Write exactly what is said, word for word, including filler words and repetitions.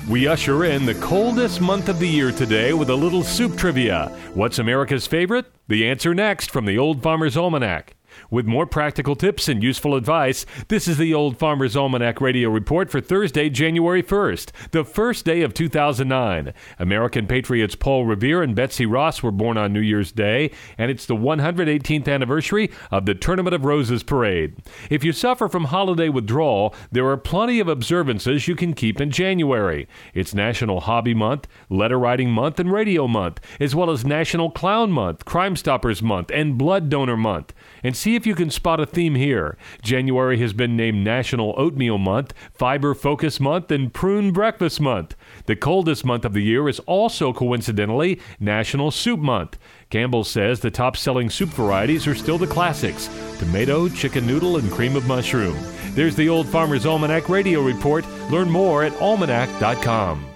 We usher in the coldest month of the year today with a little soup trivia. What's America's favorite? The answer next from the Old Farmer's Almanac. With more practical tips and useful advice, this is the Old Farmer's Almanac Radio Report for Thursday, January first, the first day of two thousand nine. American patriots Paul Revere and Betsy Ross were born on New Year's Day, and it's the one hundred eighteenth anniversary of the Tournament of Roses Parade. If you suffer from holiday withdrawal, there are plenty of observances you can keep in January. It's National Hobby Month, Letter Writing Month, and Radio Month, as well as National Clown Month, Crime Stoppers Month, and Blood Donor Month. And see if you can spot a theme here. January has been named National Oatmeal Month, Fiber Focus Month, and Prune Breakfast Month. The coldest month of the year is also coincidentally National Soup Month. Campbell says the top-selling soup varieties are still the classics: tomato, chicken noodle, and cream of mushroom. There's the Old Farmer's Almanac Radio Report. Learn more at almanac dot com.